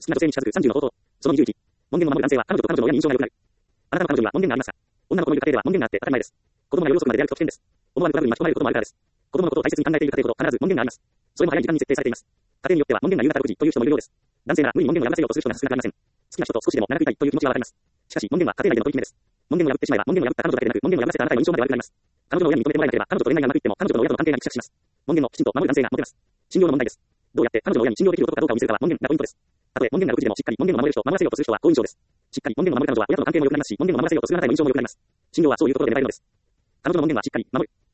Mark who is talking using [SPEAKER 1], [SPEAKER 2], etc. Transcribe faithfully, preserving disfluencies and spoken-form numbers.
[SPEAKER 1] 好きな女性に近づくさんじゅうの方法。そのにじゅういち。門限を守る男性は彼女と彼女の親に印象が良くなる。あなたの彼女には門限がありますか？女の子のいる家庭では門限があって当たり前です。子供が夜遅くまで出歩くと危険です。思わぬトラブルに巻き込まれることもあるからです。子供のことを大切に考えている家庭ほど必ず門限があります。それも早い時間に設定されています。家庭によっては門限が夕方ろくじという人もいるようです。男性なら無理に門限を破らせようとする人が少なくありません。好きな人と少しでも長くいたいという気持ちはわかります。しかし門限は家庭内での取り決めです。門限を破ってしまえば門限を破った彼女だけでなく門限を破らせたあなたへの印象まで悪くなります。彼女の親に認めてもらえなければ彼女と恋愛がうまくいっても彼女との親との関係がぎくしゃくします。門限をきちんと守る男性がモテます。信用の問題です。どうやって彼女の親に信用できる男かどうかを見せるかは門限がポイントです。たとえ門限がろくじでもしっかり門限を守れる人、守らせようとする人は好印象です。しっかり門限を守る彼女は親との関係も良くなりますし、門限を守らせようとするあなたへの印象も良くなります。信用はそういうところで狙えるのです。彼女の門限はしっかり守る。